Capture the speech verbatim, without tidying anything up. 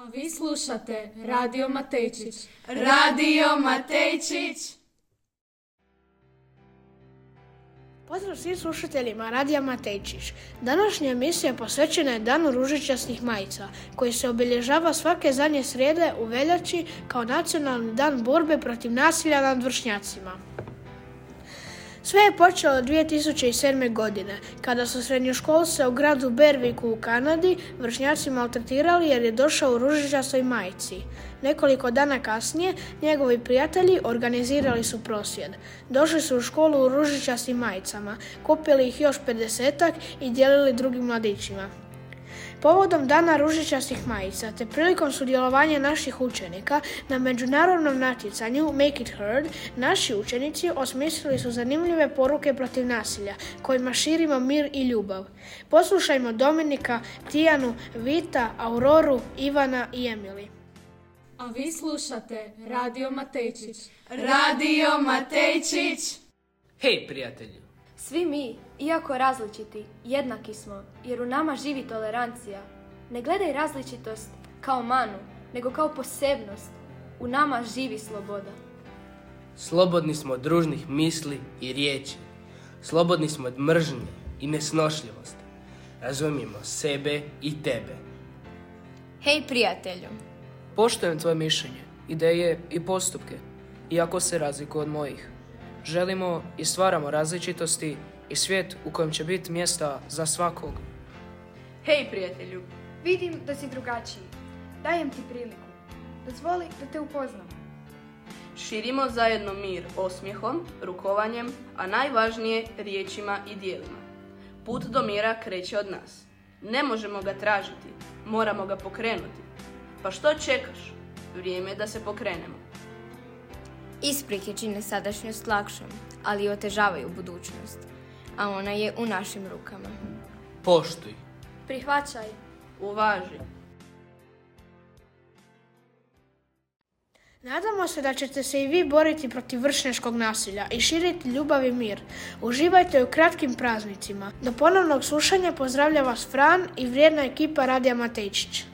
A vi slušate Radio Matejčić. Radio Matejčić! Pozdrav svim slušateljima Radija Matejčić. Današnja emisija posvećena je Danu ružičastih majica, koji se obilježava svake zadnje srijede u veljači kao nacionalni dan borbe protiv nasilja nad vršnjacima. Sve je počelo dvije tisuće sedme. godine, kada su srednjoškolce u gradu Berwiku u Kanadi vršnjaci maltretirali jer je došao u ružičastoj majici. Nekoliko dana kasnije njegovi prijatelji organizirali su prosvjed. Došli su u školu u ružičastim majicama, kupili ih još pedesetak i dijelili drugim mladićima. Povodom Dana ružičastih majica te prilikom sudjelovanja naših učenika na međunarodnom natjecanju Make it Heard, naši učenici osmislili su zanimljive poruke protiv nasilja, kojima širimo mir i ljubav. Poslušajmo Dominika, Tijanu, Vita, Auroru, Ivana i Emily. A vi slušate Radio Matejčić. Radio Matejčić! Hej, prijatelju! Svi mi, iako različiti, jednaki smo, jer u nama živi tolerancija. Ne gledaj različitost kao manu, nego kao posebnost. U nama živi sloboda. Slobodni smo od družnih misli i riječi. Slobodni smo od mržnje i nesnošljivosti. Razumijemo sebe i tebe. Hej, prijatelju! Poštujem tvoje mišljenje, ideje i postupke, iako se razlikuju od mojih. Želimo i stvaramo različitosti i svijet u kojem će biti mjesta za svakog. Hej, prijatelju! Vidim da si drugačiji. Dajem ti priliku. Dozvoli da te upoznam. Širimo zajedno mir osmijehom, rukovanjem, a najvažnije riječima i dijelima. Put do mira kreće od nas. Ne možemo ga tražiti, moramo ga pokrenuti. Pa što čekaš? Vrijeme je da se pokrenemo. Isprike čine sadašnjost lakšom, ali otežavaju budućnost, a ona je u našim rukama. Poštuj. Prihvaćaj. Uvaži. Nadamo se da ćete se i vi boriti protiv vršnjačkog nasilja i širiti ljubav i mir. Uživajte u kratkim praznicima. Do ponovnog slušanja pozdravlja vas Fran i vrijedna ekipa Radija Matejčić.